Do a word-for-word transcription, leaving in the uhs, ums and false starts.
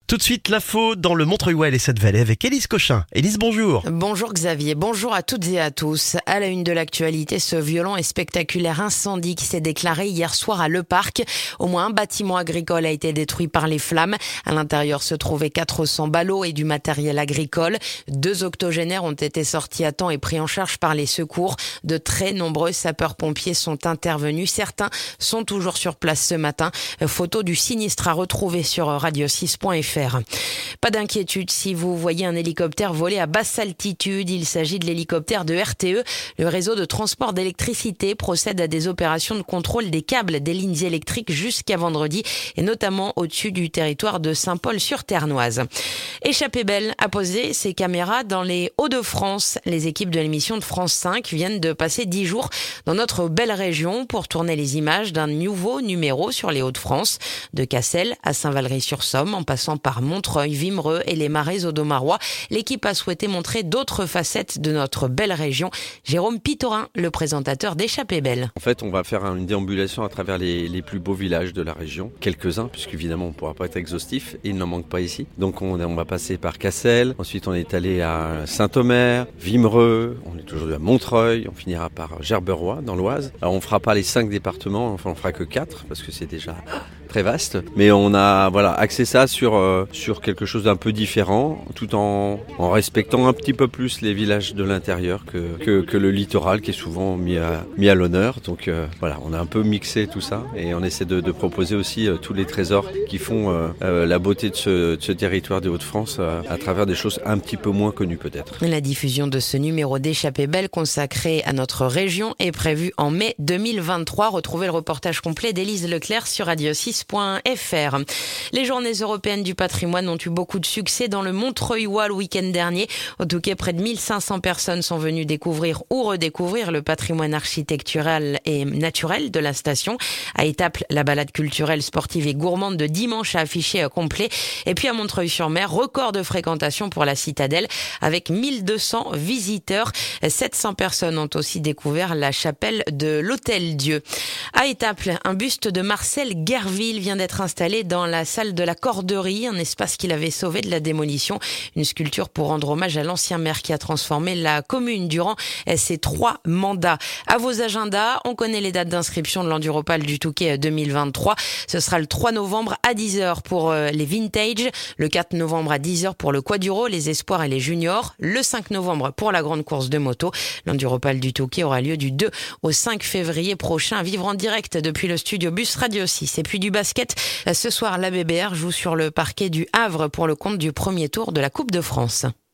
Tout de suite, l'info dans le Montreuil-Ouest et cette vallée avec Élise Cochin. Élise, bonjour. Bonjour Xavier, bonjour à toutes et à tous. À la une de l'actualité, ce violent et spectaculaire incendie qui s'est déclaré hier soir à Le Parc. Au moins un bâtiment agricole a été détruit par les flammes. À l'intérieur se trouvaient quatre cents ballots et du matériel agricole. Deux octogénaires ont été sortis à temps et pris en charge par les secours. De très nombreux sapeurs-pompiers sont intervenus. Certains sont toujours sur place ce matin. Photo du sinistre à retrouver sur radio six point f r. Pas d'inquiétude si vous voyez un hélicoptère voler à basse altitude. Il s'agit de l'hélicoptère de R T E. Le réseau de transport d'électricité procède à des opérations de contrôle des câbles des lignes électriques jusqu'à vendredi et notamment au-dessus du territoire de Saint-Paul-sur-Ternoise. Échappée Belle a posé ses caméras dans les Hauts-de-France. Les équipes de l'émission de France cinq viennent de passer dix jours dans notre belle région pour tourner les images d'un nouveau numéro sur les Hauts-de-France. De Cassel à Saint-Valery-sur-Somme en passant par par Montreuil, Vimereux et les Marais audomarois. L'équipe a souhaité montrer d'autres facettes de notre belle région. Jérôme Pitorin, le présentateur d'Échappée Belle. En fait, on va faire une déambulation à travers les, les plus beaux villages de la région. Quelques-uns, puisqu'évidemment, on ne pourra pas être exhaustif et il n'en manque pas ici. Donc, on, on va passer par Cassel. Ensuite, on est allé à Saint-Omer, Vimereux. On est toujours à Montreuil. On finira par Gerberoy, dans l'Oise. Alors, on ne fera pas les cinq départements. Enfin, on ne fera que quatre, parce que c'est déjà très vaste. Mais on a voilà, axé ça sur... Euh, sur quelque chose d'un peu différent, tout en, en respectant un petit peu plus les villages de l'intérieur que, que, que le littoral qui est souvent mis à, mis à l'honneur. Donc euh, voilà, on a un peu mixé tout ça et on essaie de, de proposer aussi euh, tous les trésors qui font euh, euh, la beauté de ce, de ce territoire des Hauts-de-France euh, à travers des choses un petit peu moins connues peut-être. La diffusion de ce numéro d'Échappée Belle consacré à notre région est prévue en mai deux mille vingt-trois. Retrouvez le reportage complet d'Élise Leclerc sur radio six point f r. Les journées européennes du patrimoine ont eu beaucoup de succès dans le Montreuil-Ouest le week-end dernier. Au Touquet, près de mille cinq cents personnes sont venues découvrir ou redécouvrir le patrimoine architectural et naturel de la station. À Étaples, la balade culturelle, sportive et gourmande de dimanche a affiché complet. Et puis à Montreuil-sur-Mer, record de fréquentation pour la citadelle avec mille deux cents visiteurs. sept cents personnes ont aussi découvert la chapelle de l'Hôtel-Dieu. À Étaples, un buste de Marcel Guerville vient d'être installé dans la salle de la Corderie, un espace qu'il avait sauvé de la démolition. Une sculpture pour rendre hommage à l'ancien maire qui a transformé la commune durant ses trois mandats. À vos agendas, on connaît les dates d'inscription de l'Enduropal du Touquet deux mille vingt-trois. Ce sera le trois novembre à dix heures pour les Vintage, le quatre novembre à dix heures pour le Quaduro, les Espoirs et les Juniors, le cinq novembre pour la grande course de moto. L'Enduropal du Touquet aura lieu du deux au cinq février prochain, à vivre en direct depuis le studio Bus Radio six. Et puis du basket, ce soir la B B R joue sur le parquet du Havre pour le compte du premier tour de la Coupe de France.